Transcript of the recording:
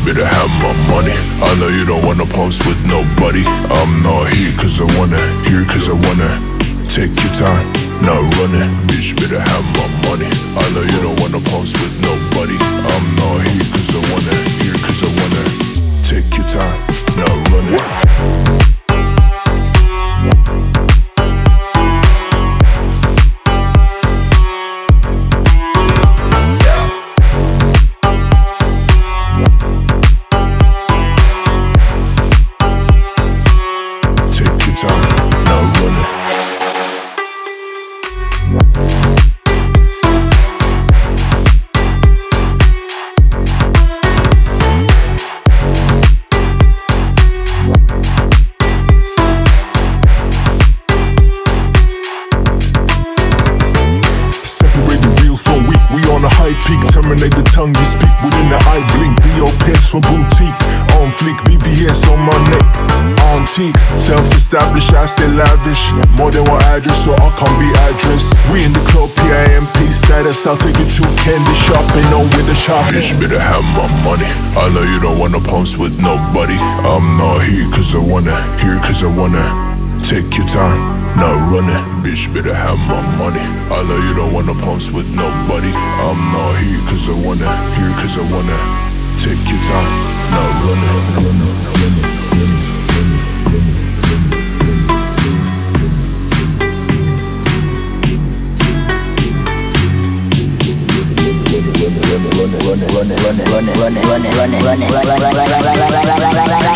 better have my money. I know you don't wanna post with nobody. I'm not here cause I wanna, here cause I wanna. Take your time, not running. Bitch better have my money. I know you don't wanna post with nobody. I'm not here cause I wanna, here cause I wanna. Take your time, not running. Peak, terminate the tongue you speak within the eye blink. B.O.P.S. from boutique, on fleek, VVS on my neck, antique, self-established, I stay lavish. More than one address, so I can't be addressed. We in the club, PIMP status, I'll take you to candy shop and on with the shopping. Bitch better have my money. I know you don't wanna post with nobody. I'm not here cause I wanna, here cause I wanna. Take your time, not running. Bitch better have my money. I know you don't wanna post with nobody. I'm not here cause I wanna, here cause I wanna. Take your time, not running. Run it.